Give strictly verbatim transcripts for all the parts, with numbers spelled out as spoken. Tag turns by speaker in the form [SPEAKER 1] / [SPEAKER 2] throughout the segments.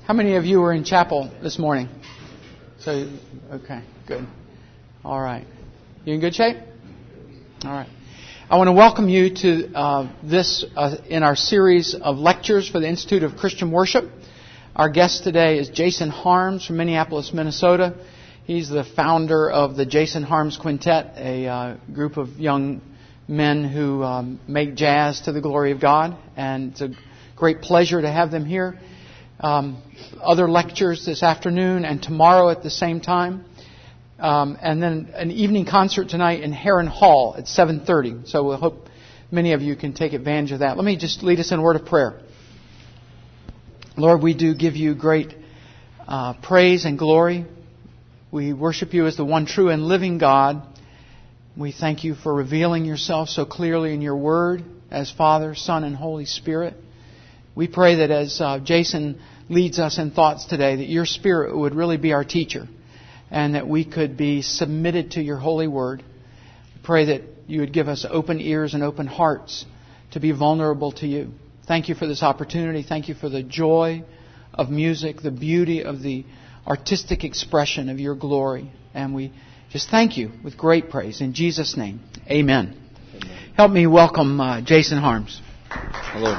[SPEAKER 1] How many of you were in chapel this morning? So, okay, good. All right. You in good shape? All right. I want to welcome you to uh, this uh, in our series of lectures for the Institute of Christian Worship. Our guest today is Jason Harms from Minneapolis, Minnesota. He's the founder of the Jason Harms Quintet, a uh, group of young men who um, make jazz to the glory of God. And it's a great pleasure to have them here. Um, other lectures this afternoon and tomorrow at the same time. Um, and then an evening concert tonight in Heron Hall at seven thirty. So we hope many of you can take advantage of that. Let me just lead us in a word of prayer. Lord, we do give you great uh, praise and glory. We worship you as the one true and living God. We thank you for revealing yourself so clearly in your word as Father, Son, and Holy Spirit. We pray that as uh, Jason leads us in thoughts today, that your Spirit would really be our teacher and that we could be submitted to your holy word. We pray that you would give us open ears and open hearts to be vulnerable to you. Thank you for this opportunity. Thank you for the joy of music, the beauty of the artistic expression of your glory. And we just thank you with great praise. In Jesus' name, amen. Amen. Help me welcome uh, Jason Harms.
[SPEAKER 2] Hello.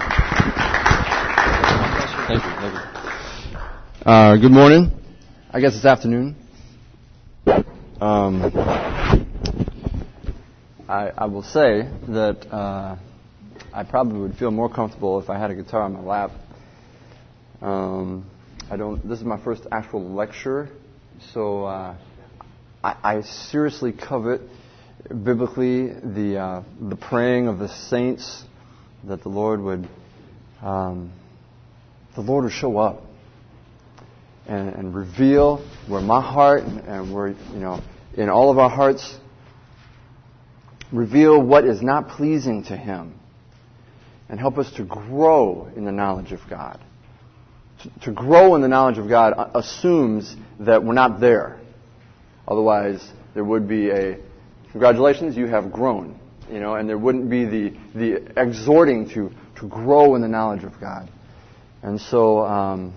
[SPEAKER 2] Thank you. Thank you. Uh, good morning. I guess it's afternoon. Um, I, I will say that uh, I probably would feel more comfortable if I had a guitar on my lap. Um, I don't. This is my first actual lecture, so uh, I, I seriously covet biblically the uh, the praying of the saints that the Lord would. Um, The Lord will show up and, and reveal where my heart and, and where, you know, in all of our hearts, reveal what is not pleasing to Him and help us to grow in the knowledge of God. To, to grow in the knowledge of God assumes that we're not there. Otherwise, there would be a, congratulations, you have grown, you know, and there wouldn't be the, the exhorting to, to grow in the knowledge of God. And so um,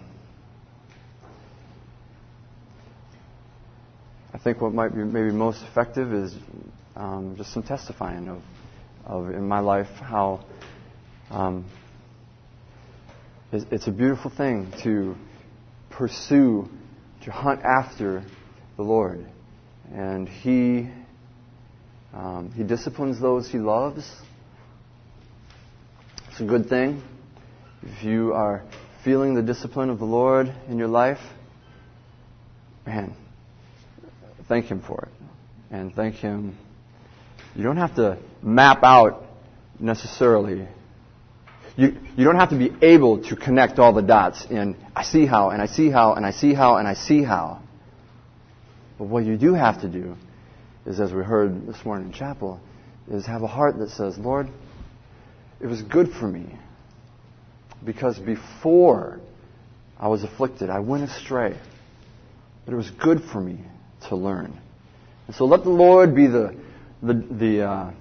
[SPEAKER 2] I think what might be maybe most effective is um, just some testifying of, of in my life how um, it's, it's a beautiful thing to pursue, to hunt after the Lord. And He um, He disciplines those He loves. It's a good thing. If you are feeling the discipline of the Lord in your life, man, thank Him for it. And thank Him. You don't have to map out necessarily. You, you don't have to be able to connect all the dots in, I see how, and I see how, and I see how, and I see how. But what you do have to do is, as we heard this morning in chapel, is have a heart that says, Lord, it was good for me. Because before I was afflicted, I went astray. But it was good for me to learn. And so let the Lord be the the the uh,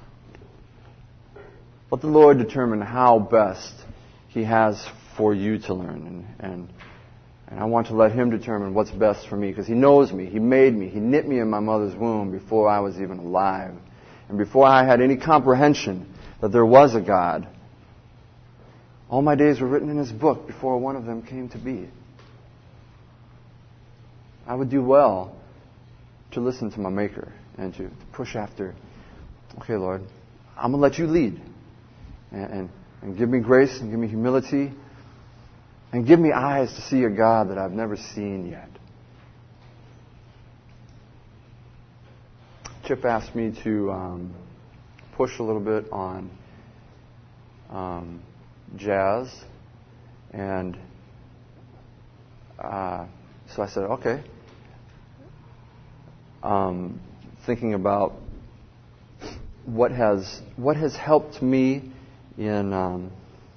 [SPEAKER 2] let the Lord determine how best He has for you to learn, and and and I want to let Him determine what's best for me, because He knows me. He made me. He knit me in my mother's womb before I was even alive, and before I had any comprehension that there was a God. All my days were written in His book before one of them came to be. I would do well to listen to my Maker and to, to push after, okay, Lord, I'm going to let you lead. And, and, and give me grace and give me humility and give me eyes to see a God that I've never seen yet. Chip asked me to um, push a little bit on Um, jazz, and uh, so I said, okay. Um, thinking about what has what has helped me in um,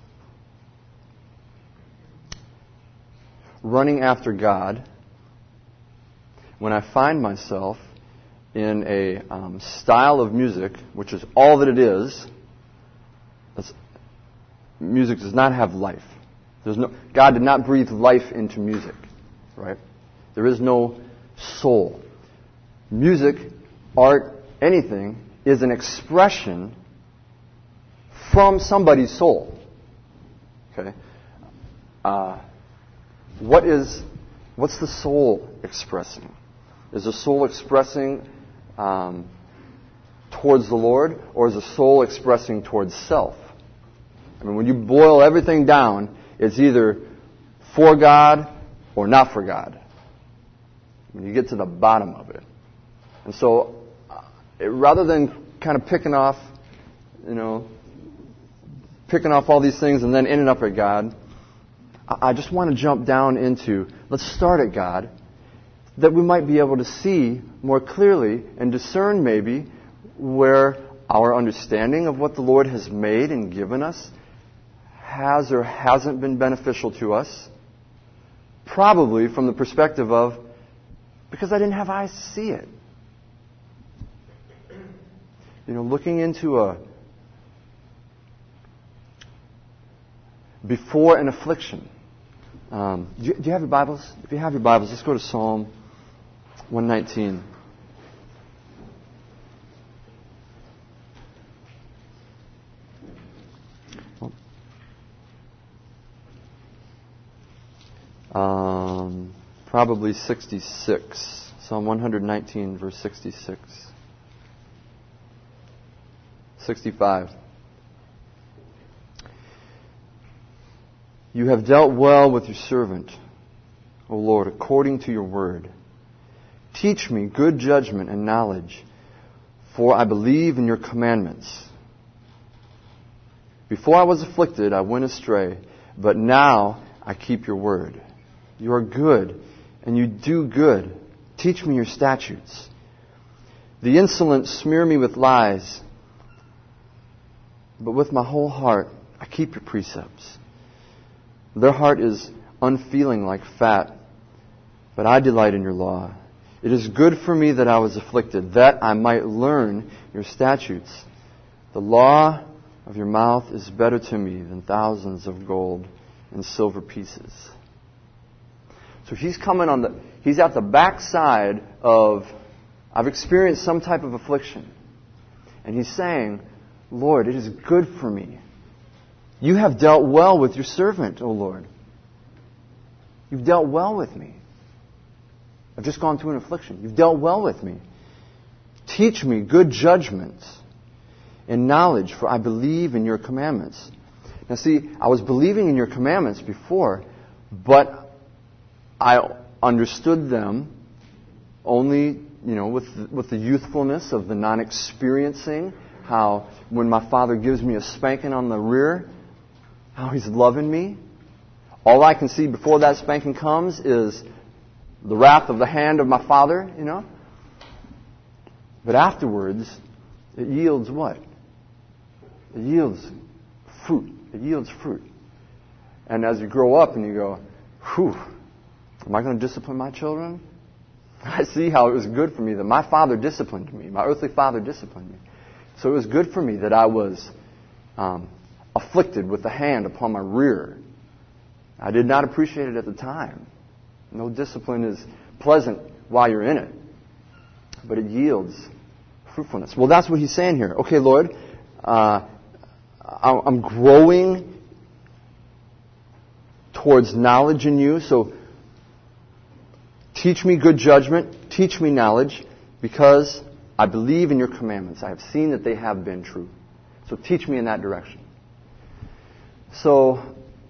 [SPEAKER 2] running after God when I find myself in a um, style of music, which is all that it is. That's, music does not have life. There's no, God did not breathe life into music, right? There is no soul. Music, art, anything is an expression from somebody's soul. Okay? Uh, what is, what's the soul expressing? Is the soul expressing um, towards the Lord, or is the soul expressing towards self? I mean, when you boil everything down, it's either for God or not for God. When you get to the bottom of it. And so, uh, rather than kind of picking off, you know, picking off all these things and then ending up at God, I, I just want to jump down into, let's start at God, that we might be able to see more clearly and discern maybe where our understanding of what the Lord has made and given us has or hasn't been beneficial to us. Probably from the perspective of, because I didn't have eyes to see it. You know, looking into a before an affliction. Um, do, you, do you have your Bibles? If you have your Bibles, let's go to Psalm one nineteen. Um, probably sixty-six. Psalm one nineteen, verse sixty-six. sixty-five. You have dealt well with your servant, O Lord, according to your word. Teach me good judgment and knowledge, for I believe in your commandments. Before I was afflicted, I went astray, but now I keep your word. You are good, and you do good. Teach me your statutes. The insolent smear me with lies, but with my whole heart I keep your precepts. Their heart is unfeeling like fat, but I delight in your law. It is good for me that I was afflicted, that I might learn your statutes. The law of your mouth is better to me than thousands of gold and silver pieces. So he's coming on the, he's at the backside of, I've experienced some type of affliction. And he's saying, Lord, it is good for me. You have dealt well with your servant, O Lord. You've dealt well with me. I've just gone through an affliction. You've dealt well with me. Teach me good judgment and knowledge, for I believe in your commandments. Now see, I was believing in your commandments before, but I understood them only, you know, with the, with the youthfulness of the non-experiencing, how when my father gives me a spanking on the rear, how he's loving me. All I can see before that spanking comes is the wrath of the hand of my father, you know. But afterwards, it yields what? It yields fruit. It yields fruit. And as you grow up and you go, whew, am I going to discipline my children? I see how it was good for me that my father disciplined me. My earthly father disciplined me. So it was good for me that I was um, afflicted with the hand upon my rear. I did not appreciate it at the time. No discipline is pleasant while you're in it, but it yields fruitfulness. Well, that's what he's saying here. Okay, Lord, uh, I'm growing towards knowledge in you, so teach me good judgment, teach me knowledge, because I believe in your commandments. I have seen that they have been true. So teach me in that direction. So,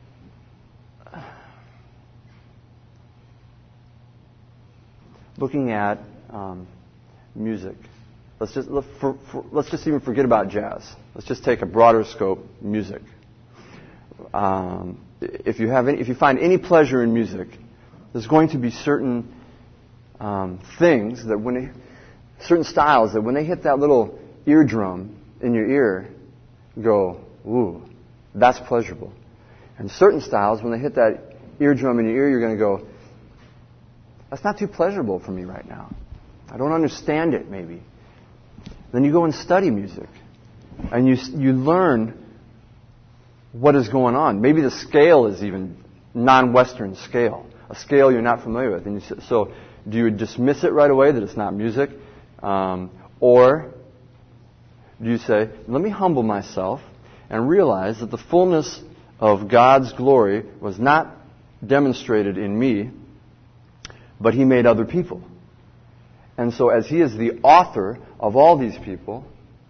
[SPEAKER 2] looking at um, music, let's just let, for, for, let's just even forget about jazz. Let's just take a broader scope, music. Um, if you have any, if you find any pleasure in music, there's going to be certain um, things that when they, certain styles that when they hit that little eardrum in your ear, go, ooh, that's pleasurable. And certain styles, when they hit that eardrum in your ear, you're going to go, that's not too pleasurable for me right now. I don't understand it, maybe. Then you go and study music. And you you learn what is going on. Maybe the scale is even non-Western scale, a scale you're not familiar with. And you say, so do you dismiss it right away that it's not music? Um, or do you say, let me humble myself and realize that the fullness of God's glory was not demonstrated in me, but He made other people. And so as He is the author of all these people,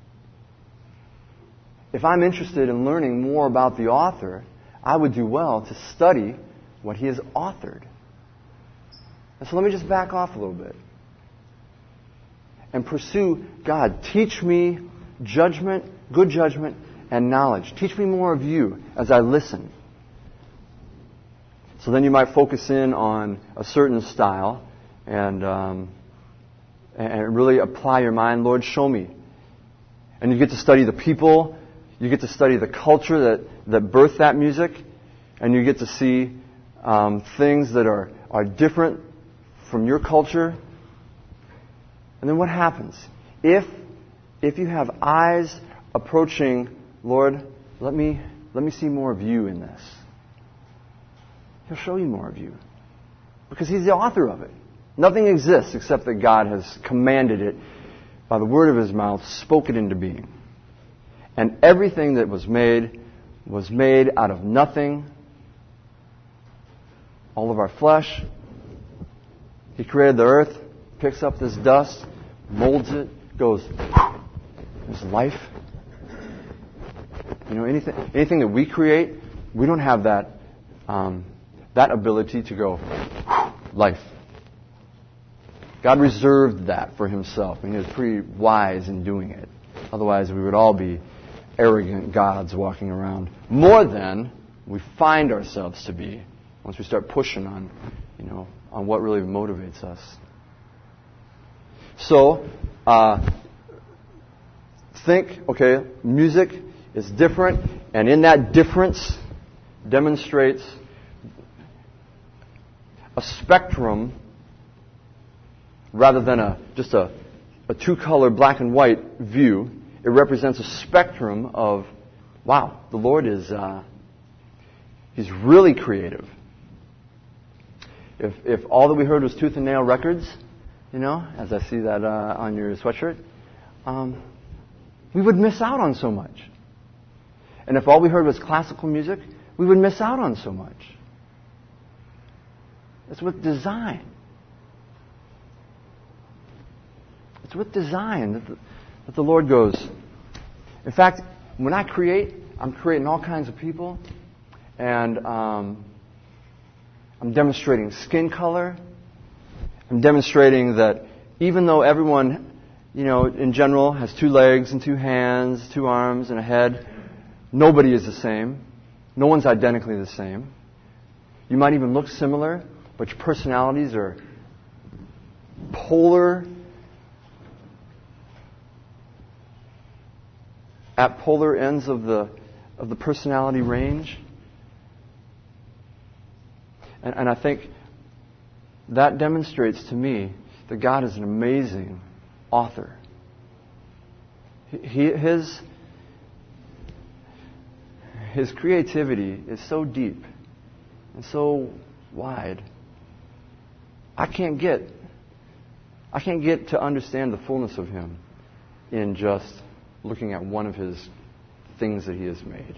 [SPEAKER 2] if I'm interested in learning more about the author, I would do well to study what he has authored. And so let me just back off a little bit and pursue God. Teach me judgment, good judgment, and knowledge. Teach me more of you as I listen. So then you might focus in on a certain style and um, and really apply your mind. Lord, show me. And you get to study the people. You get to study the culture that, that birthed that music. And you get to see um, things that are, are different from your culture. And then what happens? If if you have eyes approaching, Lord, let me let me see more of you in this. He'll show you more of you. Because He's the author of it. Nothing exists except that God has commanded it by the word of His mouth, spoke it into being. And everything that was made was made out of nothing. All of our flesh. He created the earth, picks up this dust, molds it, goes, there's life. You know, anything anything that we create, we don't have that um, that ability to go, life. God reserved that for Himself, and He was pretty wise in doing it. Otherwise, we would all be arrogant gods walking around, more than we find ourselves to be once we start pushing on, you know, on what really motivates us. So, uh, think, okay, music is different, and in that difference demonstrates a spectrum rather than a just a, a two-color black and white view. It represents a spectrum of, wow, the Lord is, uh, He's really creative. If if all that we heard was Tooth and Nail Records, you know, as I see that uh, on your sweatshirt, um, we would miss out on so much. And if all we heard was classical music, we would miss out on so much. It's with design. It's with design that the, that the Lord goes. In fact, when I create, I'm creating all kinds of people, and um, I'm demonstrating skin color. I'm demonstrating that even though everyone, you know, in general has two legs and two hands, two arms and a head, nobody is the same. No one's identically the same. You might even look similar, but your personalities are polar, at polar ends of the of the personality range. And, and I think that demonstrates to me that God is an amazing author. He, his, his creativity is so deep and so wide. I can't get I can't get to understand the fullness of Him in just looking at one of His things that He has made.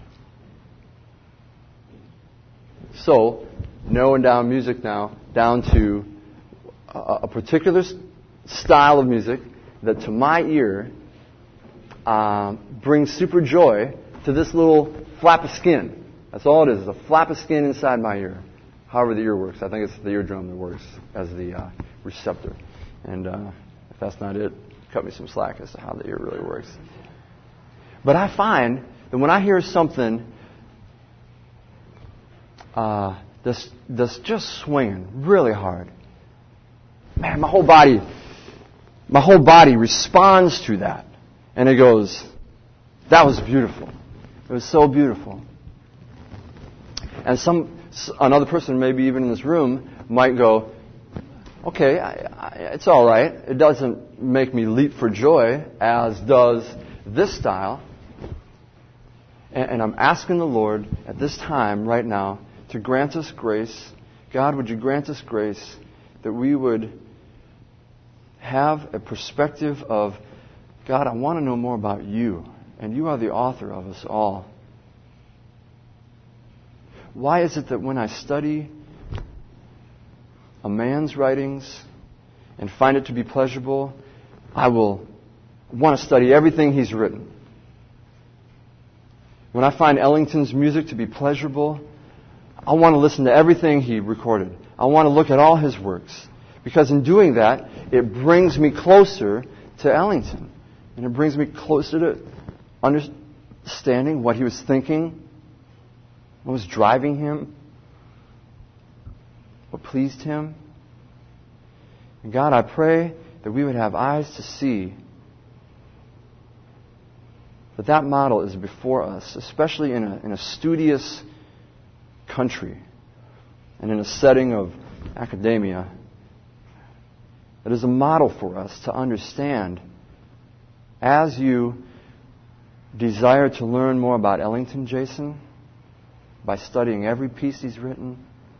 [SPEAKER 2] So, narrowing down music now, down to a, a particular style of music that to my ear um, brings super joy to this little flap of skin. That's all it is, a flap of skin inside my ear. However the ear works. I think it's the eardrum that works as the uh, receptor. And uh, if that's not it, cut me some slack as to how the ear really works. But I find that when I hear something uh, that's, that's just swinging really hard, man, my whole body, my whole body responds to that. And it goes, that was beautiful. It was so beautiful. And some another person, maybe even in this room, might go, okay, I, I, it's all right. It doesn't make me leap for joy as does this style. And, and I'm asking the Lord at this time, right now, to grant us grace. God, would you grant us grace that we would have a perspective of, God, I want to know more about you, and you are the author of us all. Why is it that when I study a man's writings and find it to be pleasurable, I will want to study everything he's written? When I find Ellington's music to be pleasurable, I want to listen to everything he recorded. I want to look at all his works. Because in doing that, it brings me closer to Ellington. And it brings me closer to understanding what he was thinking, what was driving him, what pleased him. And God, I pray that we would have eyes to see that that model is before us, especially in a, in a studious country and in a setting of academia. That is a model for us to understand as you desire to learn more about Ellington, Jason, by studying every piece he's written.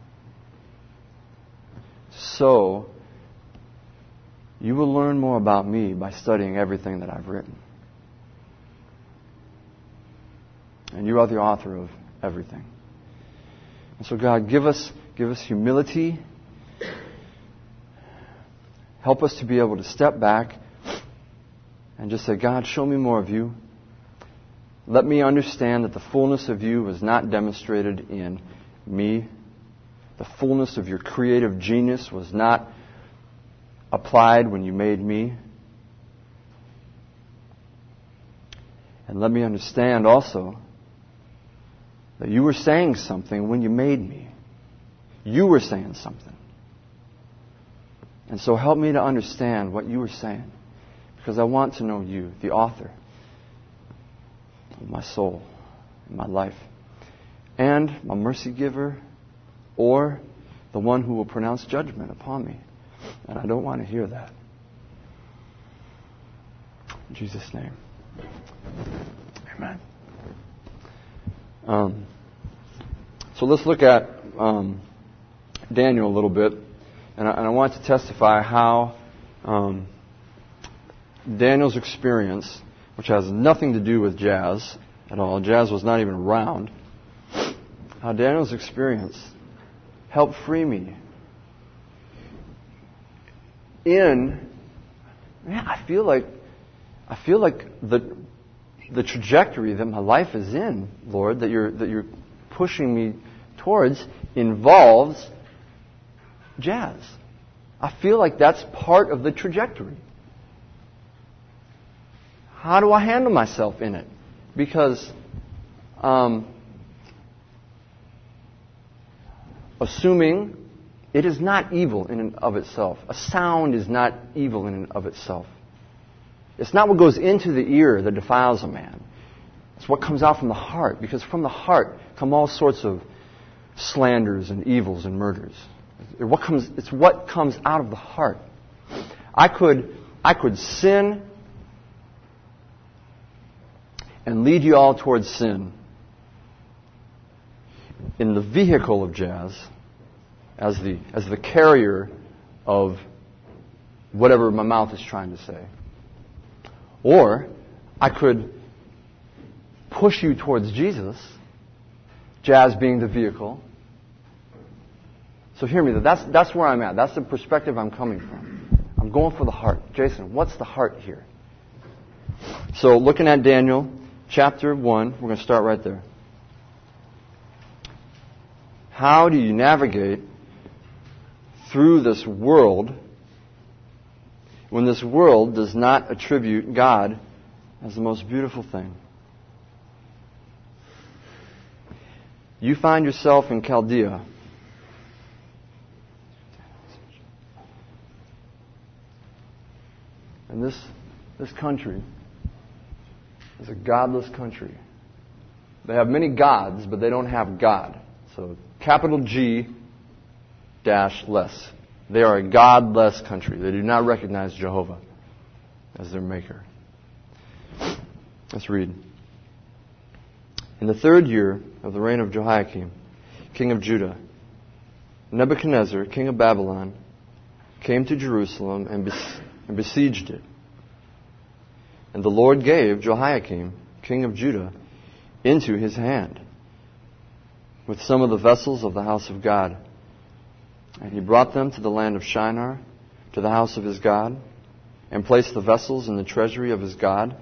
[SPEAKER 2] So, you will learn more about me by studying everything that I've written. And you are the author of everything. And so, God, give us, give us humility. Help us to be able to step back and just say, God, show me more of you. Let me understand that the fullness of you was not demonstrated in me. The fullness of your creative genius was not applied when you made me. And let me understand also that you were saying something when you made me. You were saying something. And so help me to understand what you were saying. Because I want to know you, the author of my soul, and my life, and my mercy giver, or the one who will pronounce judgment upon me. And I don't want to hear that. In Jesus' name. Amen. Um, so let's look at um, Daniel a little bit. And I, and I want to testify how um, Daniel's experience, which has nothing to do with jazz at all, jazz was not even around, how Daniel's experience helped free me in, man, I feel like, I feel like the the trajectory that my life is in, Lord, that you're that you're pushing me towards involves jazz. I feel like that's part of the trajectory. How do I handle myself in it? Because um, assuming it is not evil in and of itself. A sound is not evil in and of itself. It's not what goes into the ear that defiles a man. It's what comes out from the heart. Because from the heart come all sorts of slanders and evils and murders. What comes, it's what comes out of the heart. I could, I could sin and lead you all towards sin in the vehicle of jazz, as the as the carrier of whatever my mouth is trying to say. Or I could push you towards Jesus, jazz being the vehicle. So hear me, that's that's where I'm at. That's the perspective I'm coming from. I'm going for the heart. Jason, what's the heart here? So looking at Daniel chapter one, we're going to start right there. How do you navigate through this world when this world does not attribute God as the most beautiful thing? You find yourself in Chaldea. And this, this country is a godless country. They have many gods, but they don't have God. So capital G dash less. They are a godless country. They do not recognize Jehovah as their maker. Let's read. In the third year of the reign of Jehoiakim, king of Judah, Nebuchadnezzar, king of Babylon, came to Jerusalem and, bes- and besieged it. And the Lord gave Jehoiakim, king of Judah, into his hand, with some of the vessels of the house of God. And he brought them to the land of Shinar, to the house of his God, and placed the vessels in the treasury of his God.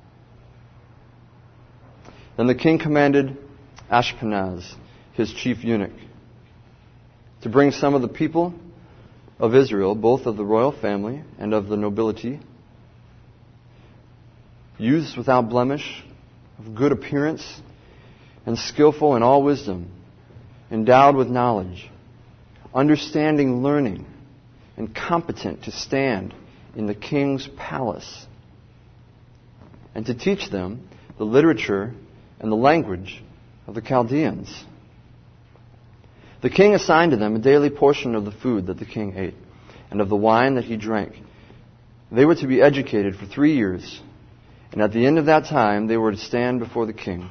[SPEAKER 2] Then the king commanded Ashpenaz, his chief eunuch, to bring some of the people of Israel, both of the royal family and of the nobility, youths without blemish, of good appearance, and skillful in all wisdom, endowed with knowledge, understanding learning, and competent to stand in the king's palace, and to teach them the literature and the language of the Chaldeans. The king assigned to them a daily portion of the food that the king ate, and of the wine that he drank. They were to be educated for three years, and at the end of that time they were to stand before the king.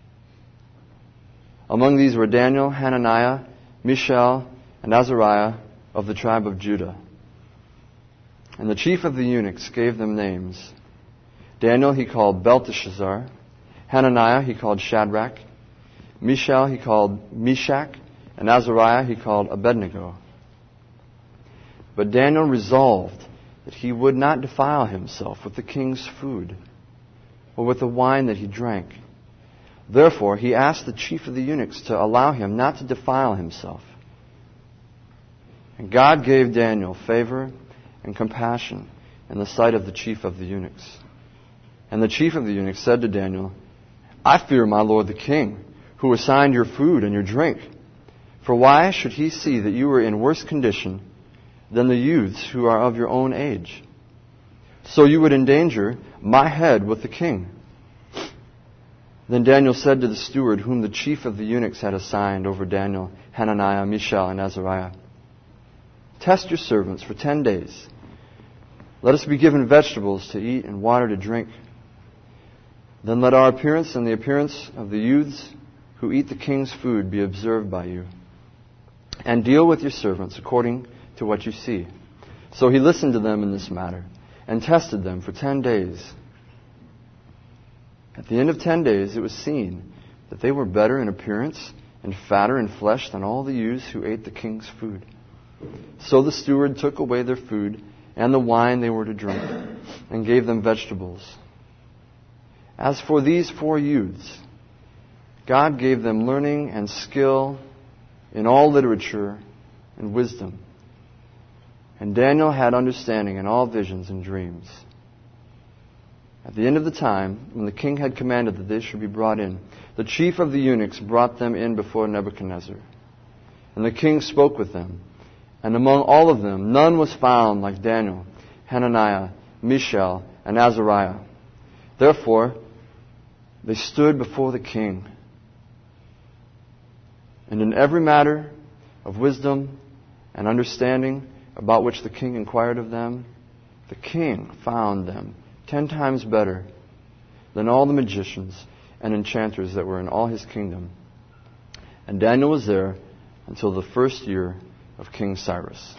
[SPEAKER 2] Among these were Daniel, Hananiah, Mishael, and Azariah of the tribe of Judah. And the chief of the eunuchs gave them names. Daniel he called Belteshazzar, Hananiah he called Shadrach, Mishael he called Meshach, and Azariah he called Abednego. But Daniel resolved that he would not defile himself with the king's food, or with the wine that he drank. Therefore he asked the chief of the eunuchs to allow him not to defile himself. And God gave Daniel favor and compassion in the sight of the chief of the eunuchs. And the chief of the eunuchs said to Daniel, I fear my lord the king, who assigned your food and your drink. For why should he see that you are in worse condition than the youths who are of your own age? So you would endanger my head with the king. Then Daniel said to the steward, whom the chief of the eunuchs had assigned over Daniel, Hananiah, Mishael, and Azariah, test your servants for ten days. Let us be given vegetables to eat and water to drink. Then let our appearance and the appearance of the youths who eat the king's food be observed by you. And deal with your servants according to what you see. So he listened to them in this matter and tested them for ten days. At the end of ten days it was seen that they were better in appearance and fatter in flesh than all the youths who ate the king's food. So the steward took away their food and the wine they were to drink, and gave them vegetables. As for these four youths, God gave them learning and skill in all literature and wisdom. And Daniel had understanding in all visions and dreams. At the end of the time, when the king had commanded that they should be brought in, the chief of the eunuchs brought them in before Nebuchadnezzar. And the king spoke with them. And among all of them, none was found like Daniel, Hananiah, Mishael, and Azariah. Therefore, they stood before the king. And in every matter of wisdom and understanding about which the king inquired of them, the king found them ten times better than all the magicians and enchanters that were in all his kingdom. And Daniel was there until the first year of King Cyrus.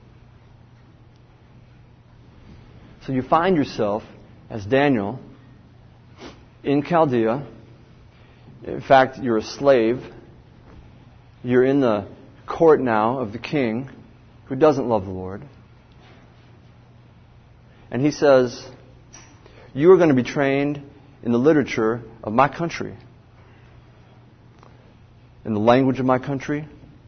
[SPEAKER 2] So you find yourself as Daniel in Chaldea. In fact, you're a slave. You're in the court now of the king who doesn't love the Lord. And he says, you are going to be trained in the literature of my country, in the language of my country.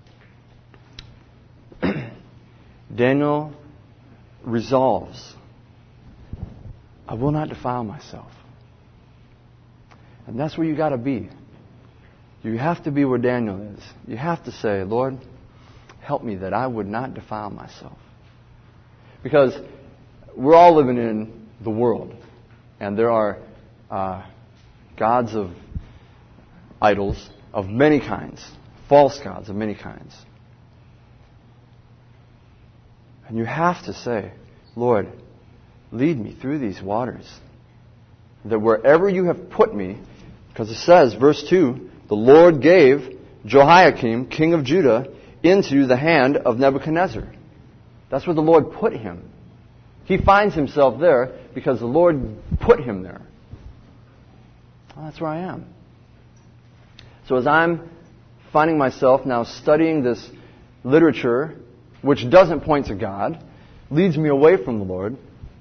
[SPEAKER 2] Daniel resolves, I will not defile myself. And that's where you got to be. You have to be where Daniel is. You have to say, Lord, help me that I would not defile myself. Because we're all living in the world. And there are uh, gods of idols of many kinds. False gods of many kinds. And you have to say, Lord, lead me through these waters. That wherever you have put me, because it says, verse two, the Lord gave Jehoiakim, king of Judah, into the hand of Nebuchadnezzar. That's where the Lord put him. He finds himself there because the Lord put him there. Well, that's where I am. So as I'm finding myself now studying this literature, which doesn't point to God, leads me away from the Lord,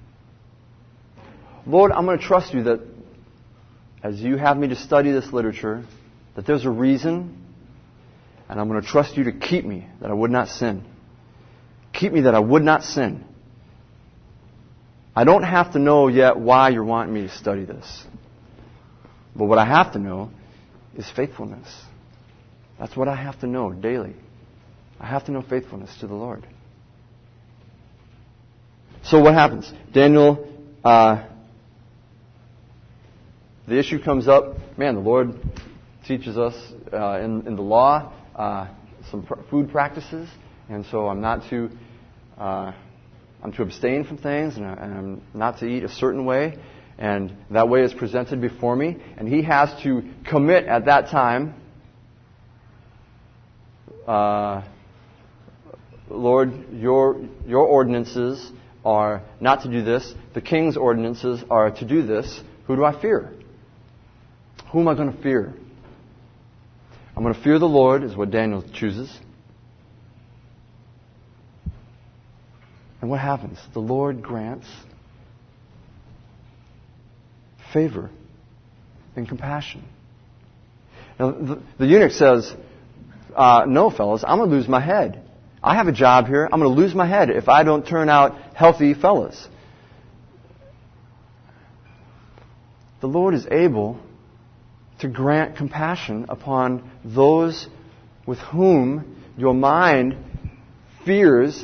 [SPEAKER 2] Lord, I'm going to trust you that as you have me to study this literature, that there's a reason, and I'm going to trust you to keep me, that I would not sin. Keep me that I would not sin. I don't have to know yet why you're wanting me to study this. But what I have to know is faithfulness. That's what I have to know daily. I have to know faithfulness to the Lord. So what happens? Daniel, uh, the issue comes up. Man, the Lord teaches us uh, in, in the law uh, some pr- food practices, and so I'm not to uh, I'm to abstain from things, and, I, and I'm not to eat a certain way, and that way is presented before me, and he has to commit at that time. Uh, Lord, your your ordinances are not to do this. The king's ordinances are to do this. Who do I fear? Who am I going to fear? I'm going to fear the Lord, is what Daniel chooses. And what happens? The Lord grants favor and compassion. Now, the, the eunuch says, uh, no, fellas, I'm going to lose my head. I have a job here. I'm going to lose my head if I don't turn out healthy fellas. The Lord is able to grant compassion upon those with whom your mind fears.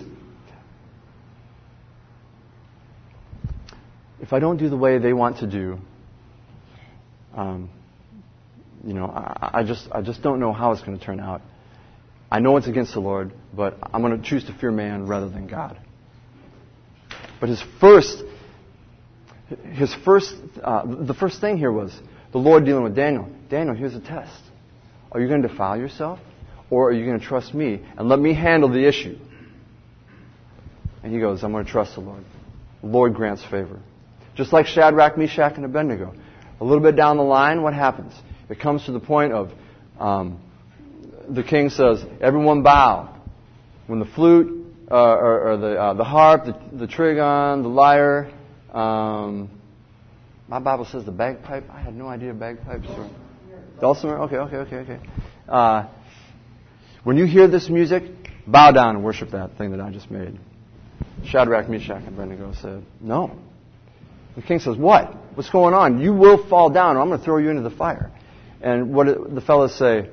[SPEAKER 2] If I don't do the way they want to do, um, you know, I, I just I just don't know how it's going to turn out. I know it's against the Lord, but I'm going to choose to fear man rather than God. But his first, his first, uh, the first thing here was the Lord dealing with Daniel. Daniel, here's a test. Are you going to defile yourself, or are you going to trust me and let me handle the issue? And he goes, I'm going to trust the Lord. The Lord grants favor. Just like Shadrach, Meshach, and Abednego. A little bit down the line, what happens? It comes to the point of um, the king says, everyone bow. When the flute, uh, or, or the uh, the harp, the, the trigon, the lyre, um, my Bible says the bagpipe. I had no idea bagpipes were... Dulcimer? Okay, okay, okay, okay. Uh, when you hear this music, bow down and worship that thing that I just made. Shadrach, Meshach, and Abednego said, no. The king says, what? What's going on? You will fall down, or I'm going to throw you into the fire. And what did the fellows say?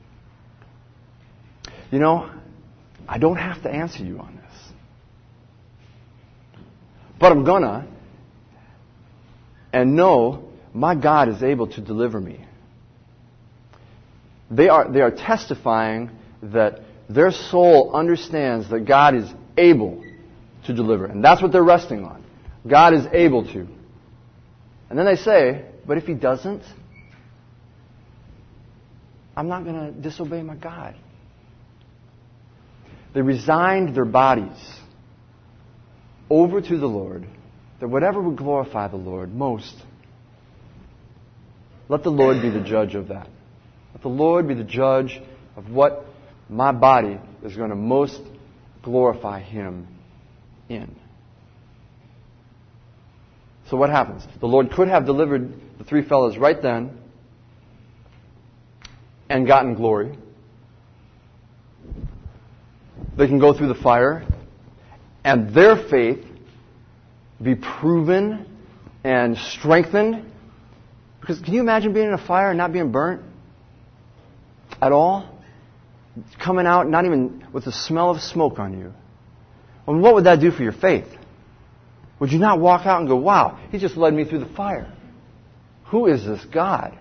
[SPEAKER 2] You know, I don't have to answer you on this. But I'm gonna, and know my God is able to deliver me. They are, they are testifying that their soul understands that God is able to deliver. And that's what they're resting on. God is able to. And then they say, but if He doesn't, I'm not going to disobey my God. They resigned their bodies over to the Lord, that whatever would glorify the Lord most, let the Lord be the judge of that. Let the Lord be the judge of what my body is going to most glorify Him in. So what happens? The Lord could have delivered the three fellows right then and gotten glory. They can go through the fire and their faith be proven and strengthened. Because can you imagine being in a fire and not being burnt at all? Coming out not even with the smell of smoke on you. Well, what would that do for your faith? Would you not walk out and go, wow, He just led me through the fire. Who is this God?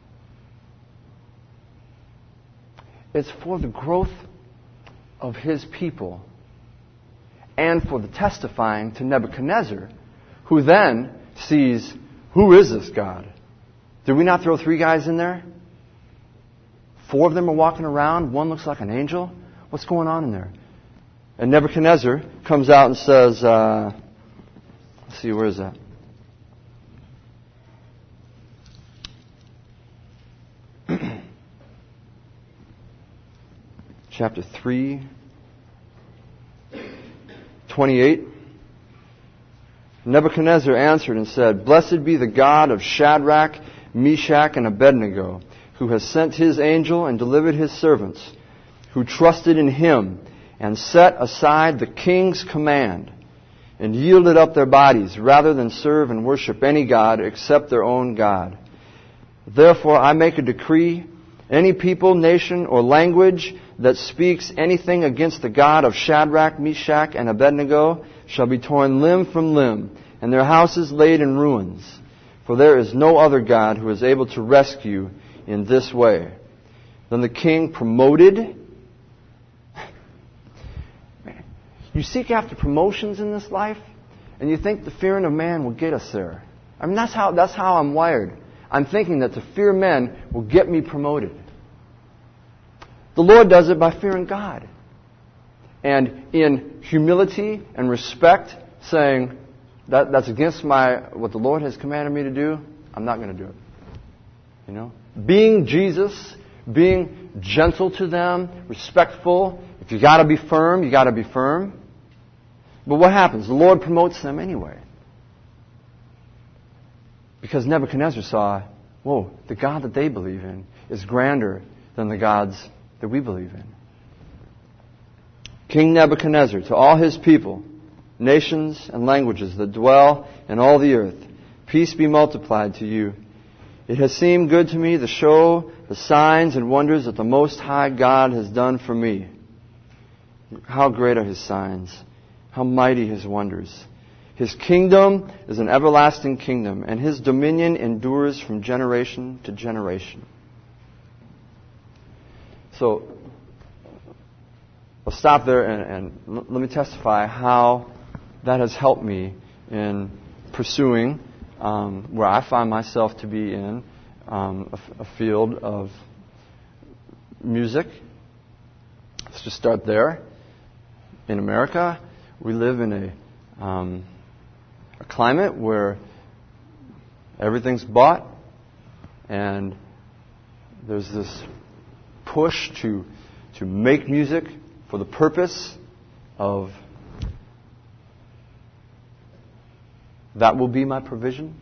[SPEAKER 2] It's for the growth of His people and for the testifying to Nebuchadnezzar, who then sees, who is this God? Did we not throw three guys in there? four of them are walking around. One looks like an angel. What's going on in there? And Nebuchadnezzar comes out and says, uh, let's see, where is that? Chapter three, twenty-eight. Nebuchadnezzar answered and said, Blessed be the God of Shadrach, Meshach, and Abednego, who has sent his angel and delivered his servants, who trusted in him and set aside the king's command and yielded up their bodies rather than serve and worship any god except their own God. Therefore I make a decree, any people, nation, or language that speaks anything against the God of Shadrach, Meshach, and Abednego shall be torn limb from limb, and their houses laid in ruins. For there is no other God who is able to rescue in this way. Then the king promoted. You seek after promotions in this life, and you think the fearing of man will get us there. I mean, that's how, that's how I'm wired. I'm thinking that to fear men will get me promoted. The Lord does it by fearing God. And in humility and respect, saying, that, that's against my what the Lord has commanded me to do, I'm not going to do it. You know? Being Jesus, being gentle to them, respectful. If you got to be firm, you got to be firm. But what happens? The Lord promotes them anyway. Because Nebuchadnezzar saw, whoa, the God that they believe in is grander than the gods that we believe in. King Nebuchadnezzar, to all his people, nations and languages that dwell in all the earth, peace be multiplied to you. It has seemed good to me to show the signs and wonders that the Most High God has done for me. How great are his signs! How mighty his wonders! His kingdom is an everlasting kingdom, and his dominion endures from generation to generation. So, I'll stop there and, and let me testify how that has helped me in pursuing um, where I find myself to be in um, a, a field of music. Let's just start there. In America, we live in a, um, a climate where everything's bought, and there's this push to to make music for the purpose of that will be my provision.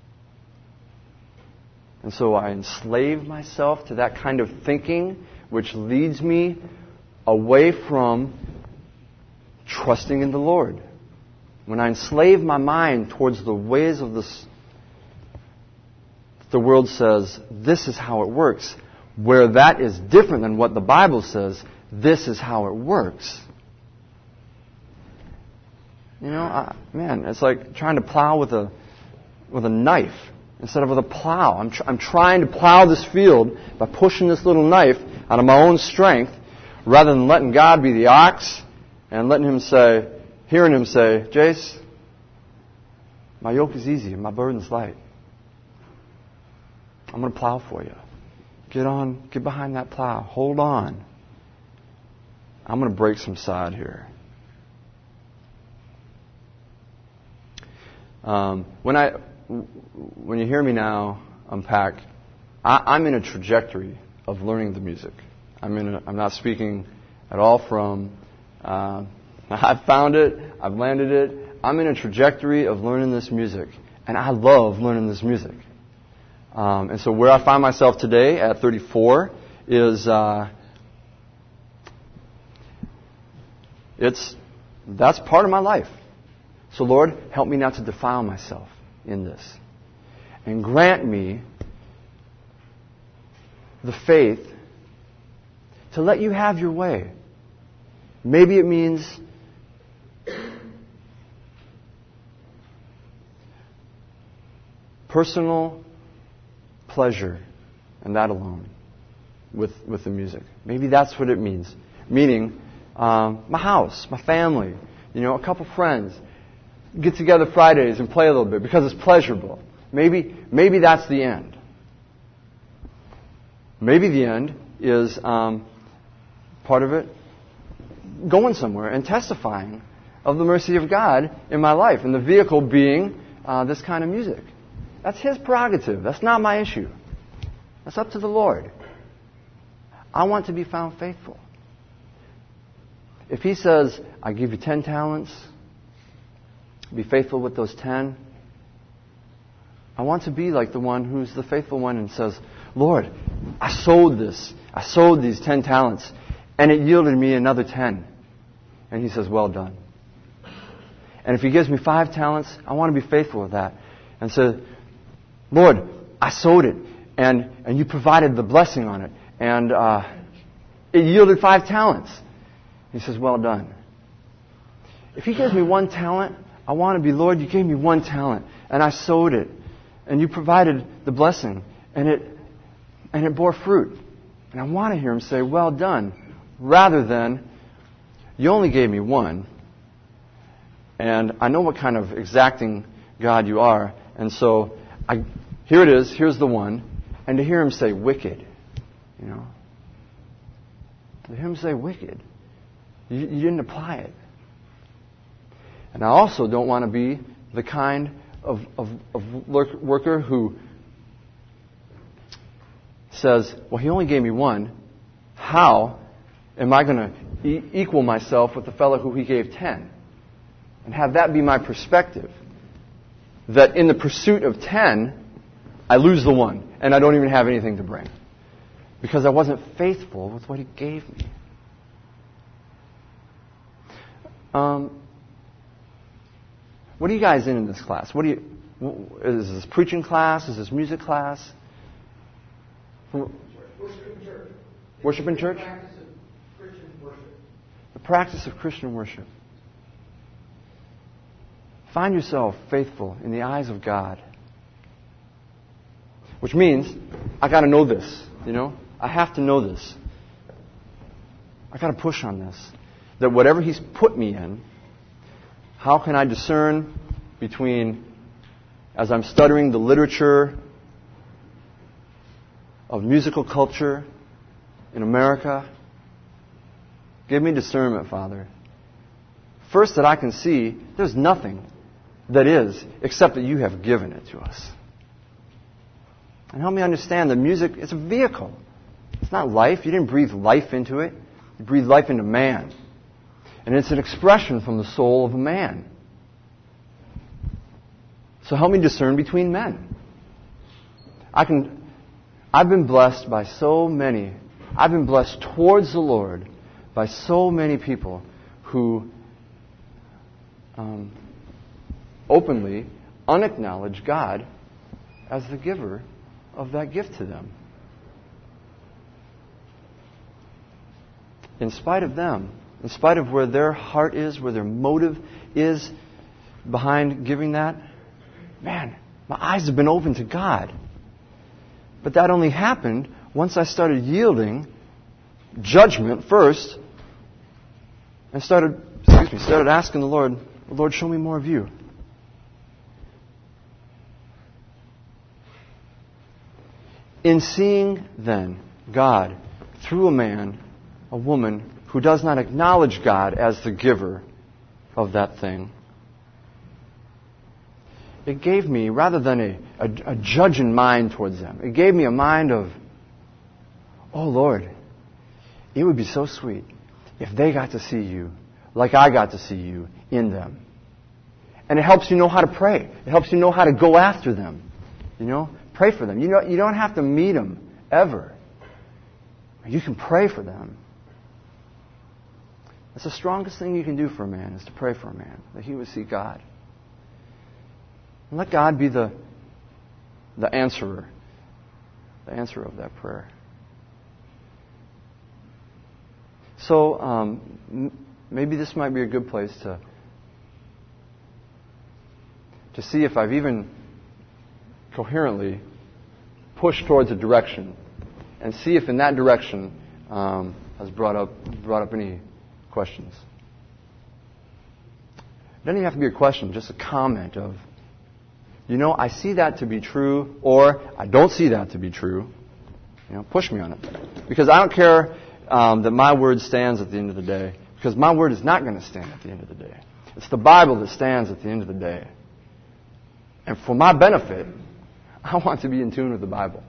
[SPEAKER 2] And so I enslave myself to that kind of thinking, which leads me away from trusting in the Lord. When I enslave my mind towards the ways of this, the world says, this is how it works. Where that is different than what the Bible says, this is how it works. You know, I, man, it's like trying to plow with a with a knife instead of with a plow. I'm tr- I'm trying to plow this field by pushing this little knife out of my own strength, rather than letting God be the ox and letting Him say, hearing Him say, Jace, my yoke is easy and my burden's light. I'm going to plow for you. Get on, get behind that plow. Hold on. I'm going to break some sod here. Um, when I, when you hear me now unpack, I, I'm in a trajectory of learning the music. I'm in. A, I'm not speaking at all from. Uh, I've found it. I've landed it. I'm in a trajectory of learning this music, and I love learning this music. Um, and so where I find myself today at thirty-four is uh, it's that's part of my life. So Lord, help me not to defile myself in this, and grant me the faith to let you have your way. Maybe it means personal pleasure, and that alone, with with the music. Maybe that's what it means. Meaning, um, my house, my family, you know, a couple friends, get together Fridays and play a little bit because it's pleasurable. Maybe maybe that's the end. Maybe the end is um, part of it going somewhere and testifying of the mercy of God in my life, and the vehicle being uh, this kind of music. That's His prerogative. That's not my issue. That's up to the Lord. I want to be found faithful. If He says, I give you ten talents, be faithful with those ten, I want to be like the one who's the faithful one and says, Lord, I sowed this. I sowed these ten talents, and it yielded me another ten. And He says, well done. And if He gives me five talents, I want to be faithful with that. And say, Lord, I sowed it, and, and You provided the blessing on it, and uh, it yielded five talents. He says, well done. If He gives me one talent, I want to be, Lord, You gave me one talent, and I sowed it, and You provided the blessing, and it and it bore fruit. And I want to hear Him say, well done, rather than, You only gave me one, and I know what kind of exacting God You are, and so I, here it is, here's the one, and to hear Him say, wicked, you know, to hear Him say, wicked, you, you didn't apply it. And I also don't want to be the kind of, of, of worker who says, well, He only gave me one. How am I going to e- equal myself with the fellow who He gave ten? And have that be my perspective. That in the pursuit of ten, I lose the one, and I don't even have anything to bring. Because I wasn't faithful with what He gave me. Um, what are you guys in in this class? What do you? Is this preaching class? Is this music class?
[SPEAKER 3] Worship in church.
[SPEAKER 2] Worship in church?
[SPEAKER 3] The practice of Christian worship.
[SPEAKER 2] The practice of Christian worship. Find yourself faithful in the eyes of God. Which means, I got to know this, you know? I have to know this. I got to push on this. That whatever He's put me in, how can I discern between, as I'm studying the literature of musical culture in America, give me discernment, Father. First, that I can see there's nothing that is except that You have given it to us. And help me understand that music is a vehicle. It's not life. You didn't breathe life into it. You breathed life into man. And it's an expression from the soul of a man. So help me discern between men. I can, I've been blessed by so many, I've been blessed towards the Lord by so many people who um, openly unacknowledge God as the giver of that gift to them. In spite of them, in spite of where their heart is, where their motive is behind giving that, man, my eyes have been open to God. But that only happened once I started yielding judgment first and started, excuse me, started asking the Lord, Lord, show me more of You. In seeing, then, God through a man, a woman, who does not acknowledge God as the giver of that thing, it gave me, rather than a, a, a judging mind towards them, it gave me a mind of, oh Lord, it would be so sweet if they got to see You like I got to see You in them. And it helps you know how to pray. It helps you know how to go after them. You know, pray for them. You know, you don't have to meet them ever. You can pray for them. That's the strongest thing you can do for a man, is to pray for a man, that he would see God. And let God be the, the answerer, the answerer of that prayer. So um, m- maybe this might be a good place to to see if I've even coherently pushed towards a direction, and see if in that direction um, has brought up brought up any questions. It doesn't even have to be a question, just a comment of, you know, I see that to be true, or I don't see that to be true. You know, push me on it. Because I don't care um, that my word stands at the end of the day. Because my word is not going to stand at the end of the day. It's the Bible that stands at the end of the day. And for my benefit, I want to be in tune with the Bible.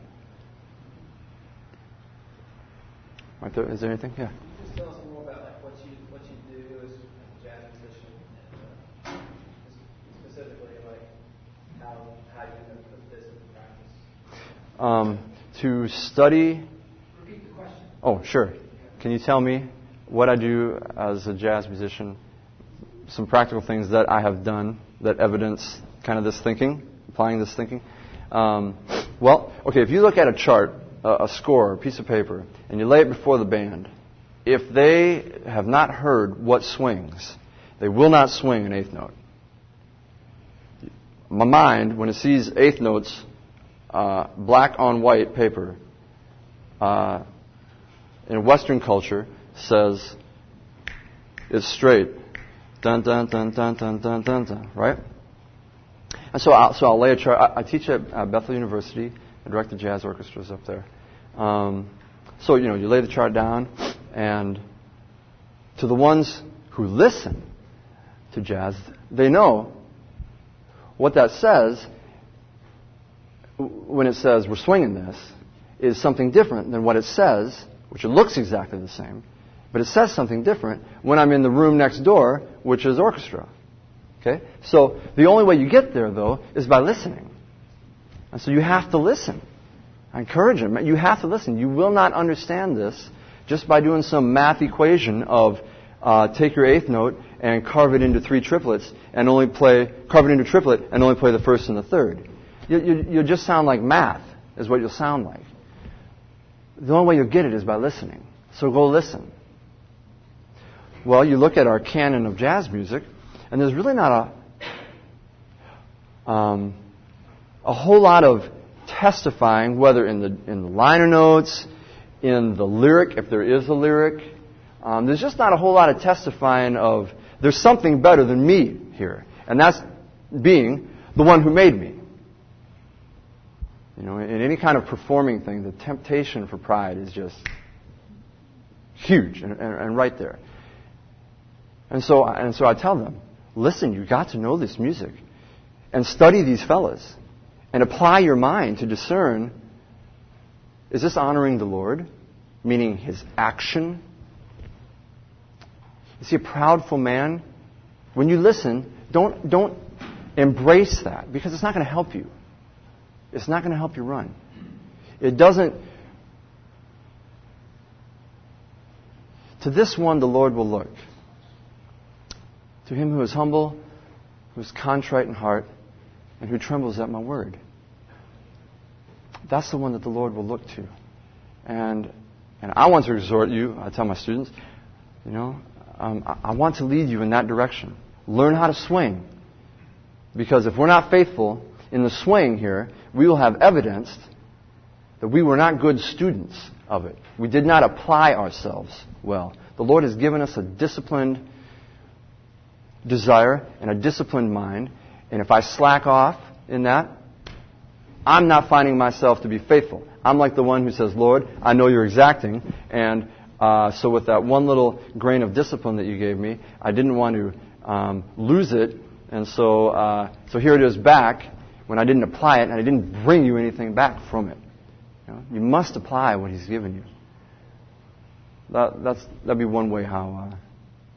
[SPEAKER 2] Right there, is there anything? Yeah.
[SPEAKER 3] Just tell us more about like what you what you do as a jazz musician, and uh, specifically like how how you end up put this into practice.
[SPEAKER 2] Um, to study.
[SPEAKER 3] Repeat the question.
[SPEAKER 2] Oh, sure. Can you tell me what I do as a jazz musician? Some practical things that I have done that evidence kind of this thinking, applying this thinking. Um, well, okay, if you look at a chart, a, a score, a piece of paper, and you lay it before the band, if they have not heard what swings, they will not swing an eighth note. My mind, when it sees eighth notes, uh, black on white paper, uh, in Western culture, says it's straight. Dun, dun, dun, dun, dun, dun, dun, dun, right? And so I'll, so I'll lay a chart. I, I teach at uh, Bethel University. I direct the jazz orchestras up there. Um, so, you know, you lay the chart down, and to the ones who listen to jazz, they know what that says when it says we're swinging this is something different than what it says, which it looks exactly the same, but it says something different when I'm in the room next door, which is orchestra. Okay? So the only way you get there, though, is by listening. And so you have to listen. I encourage them. You have to listen. You will not understand this just by doing some math equation of uh, take your eighth note and carve it into three triplets and only play, carve it into triplet and only play the first and the third. You, you, you'll just sound like math is what you'll sound like. The only way you'll get it is by listening. So go listen. Well, you look at our canon of jazz music, and there's really not a um, a whole lot of testifying, whether in the in the liner notes, in the lyric, if there is a lyric. Um, there's just not a whole lot of testifying of there's something better than me here, and that's being the one who made me. You know, in any kind of performing thing, the temptation for pride is just huge and, and, and right there. And so, and so I tell them, listen, you've got to know this music and study these fellas and apply your mind to discern, is this honoring the Lord? Meaning his action? Is he a proudful man? When you listen, don't, don't embrace that because it's not going to help you. It's not going to help you run. It doesn't. To this one the Lord will look. To him who is humble, who is contrite in heart, and who trembles at my word. That's the one that the Lord will look to. And and I want to exhort you, I tell my students, you know, um, I, I want to lead you in that direction. Learn how to swing. Because if we're not faithful in the swing here, we will have evidenced that we were not good students of it. We did not apply ourselves well. The Lord has given us a disciplined desire and a disciplined mind. And if I slack off in that, I'm not finding myself to be faithful. I'm like the one who says, Lord, I know you're exacting. And uh, so with that one little grain of discipline that you gave me, I didn't want to um, lose it. And so, uh, so here it is back when I didn't apply it and I didn't bring you anything back from it. You know, you must apply what he's given you. That, that's, that'd be one way how uh,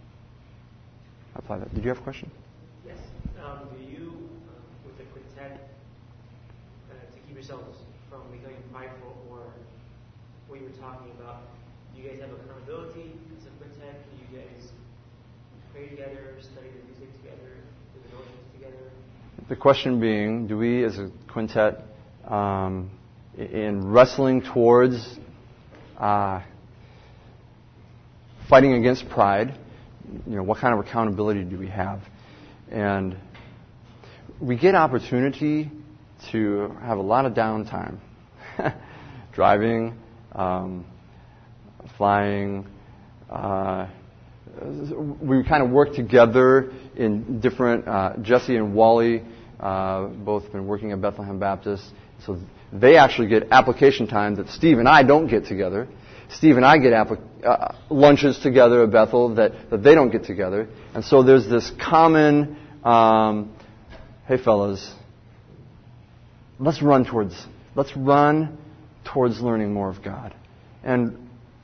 [SPEAKER 2] I apply that. Did you have a question?
[SPEAKER 3] Yes. Um, do you, uh, with the quintet, uh, to keep yourselves from becoming prideful or what you were talking about, do you guys have accountability as a quintet? Do you guys pray together, study the music together, do the notions together?
[SPEAKER 2] The question being, do we as a quintet, um, in wrestling towards uh, fighting against pride, you know, what kind of accountability do we have? And we get opportunity to have a lot of downtime. Driving, um, flying. Uh, we kind of work together in different, uh, Jesse and Wally uh, both been working at Bethlehem Baptist, So they actually get application time that Steve and I don't get together. Steve and I get applic- uh, lunches together at Bethel that, that they don't get together. And so there's this common, um, hey fellas, let's run towards, let's run towards learning more of God. And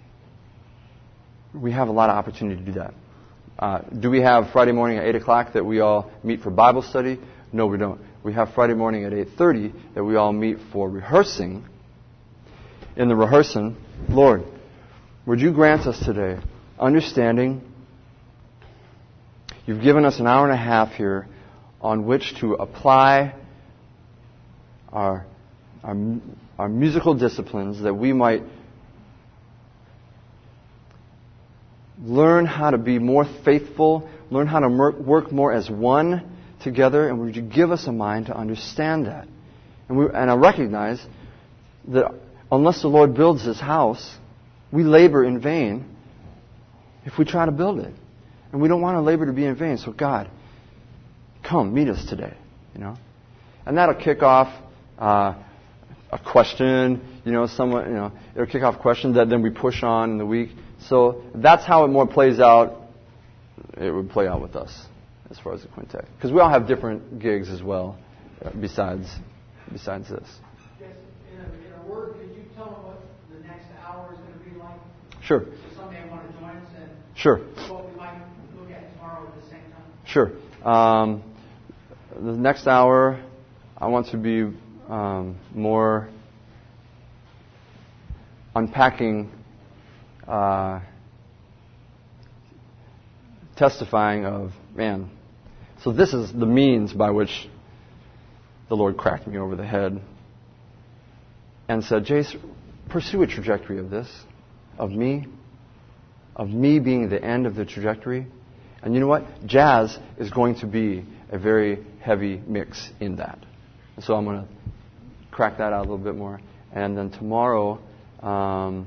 [SPEAKER 2] we have a lot of opportunity to do that. Uh, do we have Friday morning at eight o'clock that we all meet for Bible study? No, we don't. We have Friday morning at eight thirty that we all meet for rehearsing. In the rehearsing, Lord, would you grant us today understanding? You've given us an hour and a half here on which to apply our, our, our musical disciplines that we might learn how to be more faithful, learn how to work more as one together, and would you give us a mind to understand that? And, we, and I recognize that unless the Lord builds His house, we labor in vain if we try to build it. And we don't want our labor to be in vain. So God, come, meet us today. You know, and that'll kick off uh, a question. You know, someone. You know, it'll kick off a question that then we push on in the week. So that's how it more plays out. It would play out with us as far as the quintet, because we all have different gigs as well, uh, besides besides this.
[SPEAKER 1] Yes, in a, in a word, could you tell them what the next hour is going to be like?
[SPEAKER 2] Sure.
[SPEAKER 1] So somebody want to join us and
[SPEAKER 2] sure.
[SPEAKER 1] What we might look at tomorrow at the same time.
[SPEAKER 2] Sure. Um, the next hour, I want to be um, more unpacking. Uh, testifying of, man, so this is the means by which the Lord cracked me over the head and said, Jace, pursue a trajectory of this, of me, of me being the end of the trajectory. And you know what? Jazz is going to be a very heavy mix in that. So I'm going to crack that out a little bit more. And then tomorrow, um,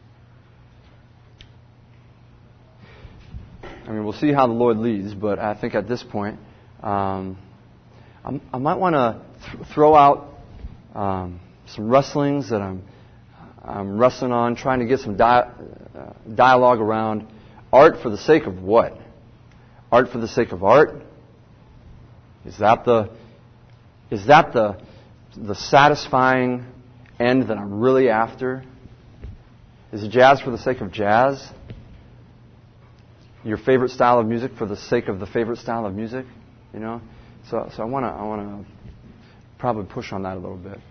[SPEAKER 2] I mean, we'll see how the Lord leads, but I think at this point, um, I'm, I might want to th- throw out um, some wrestlings that I'm, I'm wrestling on, trying to get some di- uh, dialogue around art for the sake of what? Art for the sake of art? Is that the is that the the satisfying end that I'm really after? Is it jazz for the sake of jazz? Your favorite style of music for the sake of the favorite style of music, you know. So, so I want to, I want to probably push on that a little bit.